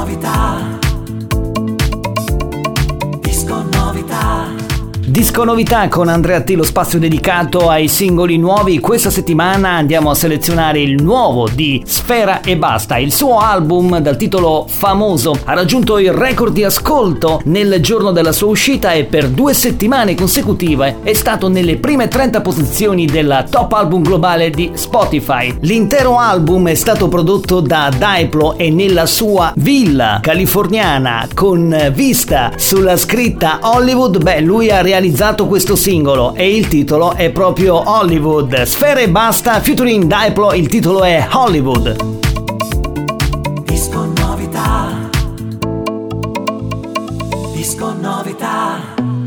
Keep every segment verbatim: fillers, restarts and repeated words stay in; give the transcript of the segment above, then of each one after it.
novità. Disco novità. Disco novità con Andrea T, lo spazio dedicato ai singoli nuovi. Questa settimana andiamo a selezionare il nuovo di Sfera Ebbasta. Il suo album dal titolo Famoso ha raggiunto il record di ascolto nel giorno della sua uscita e per due settimane consecutive è stato nelle prime trenta posizioni della top album globale di Spotify. L'intero album è stato prodotto da Diplo e nella sua villa californiana con vista sulla scritta Hollywood. Beh, lui ha realizzato realizzato questo singolo e il titolo è proprio Hollywood. Sfera Ebbasta featuring Diplo, il titolo è Hollywood. Disco novità. Disco novità.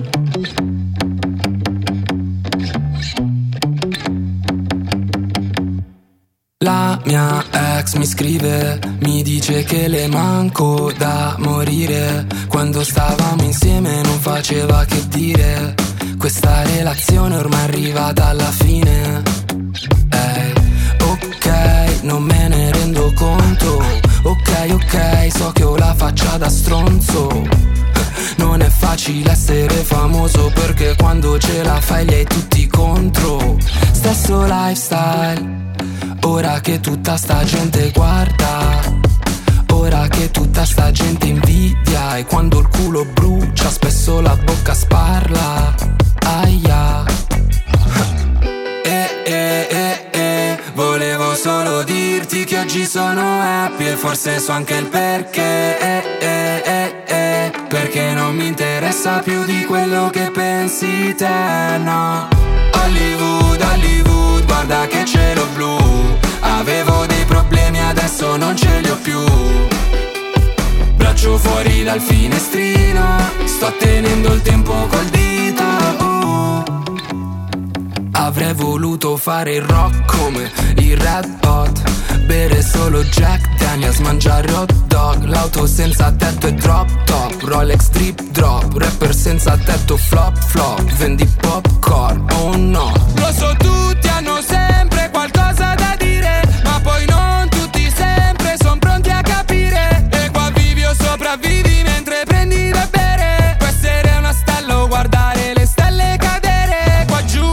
La mia ex mi scrive, mi dice che le manco da morire. Quando stavamo insieme non faceva che dire, questa relazione ormai è arrivata alla fine. Ehi, ok, non me ne rendo conto. Ok, ok, so che ho la faccia da stronzo. Non è facile essere famoso perché quando ce la fai li hai tutti contro. Stesso lifestyle, ora che tutta sta gente guarda, ora che tutta sta gente invidia, e quando il culo brucia spesso la bocca sparla. Aia. Eh, eh, eh, eh. Volevo solo dirti che oggi sono happy e forse so anche il perché. Eh, eh, eh, eh. Perché non mi interessa più di quello che pensi te, no. Hollywood, Hollywood, guarda che cielo blu. Avevo dei problemi, adesso non ce li ho più. Braccio fuori dal finestrino, sto tenendo il tempo col dito. uh. Avrei voluto fare il rock come i Red Hot, bere solo Jack Daniels, mangiare hot dog, l'auto senza tetto e drop top, Rolex drip drop, rapper senza tetto flop flop, vendi popcorn, oh no. Lo so, tutti hanno sempre qualcosa da dire, ma poi non tutti sempre son pronti a capire. E qua vivi o sopravvivi mentre prendi da bere. Può essere una stella o guardare le stelle cadere qua giù,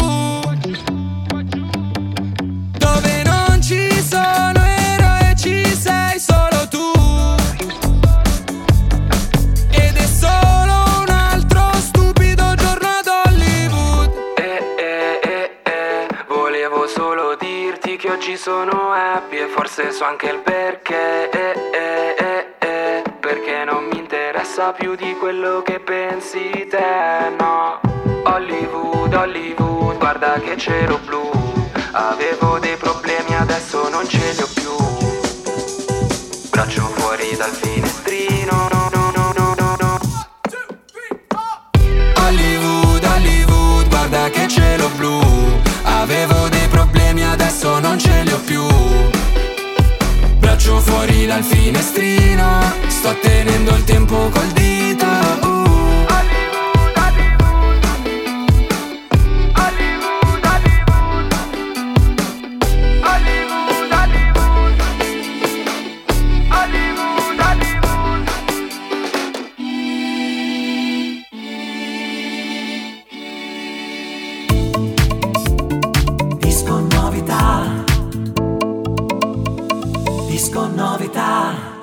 dove non ci sono eroi, ci sei solo tu. Ed è solo un altro stupido giorno ad Hollywood. Eh, eh, eh, eh. Volevo solo dirti che oggi sono happy e forse so anche il perché. Eh, eh, eh, eh. Perché non mi interessa più di quello che pensi te, no. Hollywood, Hollywood, guarda che cielo blu. Avevo dei problemi, adesso non ce li ho più. Braccio fuori dal finestrino, no, no, no, no, no, no. Hollywood, Hollywood, guarda che cielo blu. Avevo dei problemi, adesso non ce li ho più. Braccio fuori dal finestrino, sto tenendo il tempo col dito. uh. Disco novità.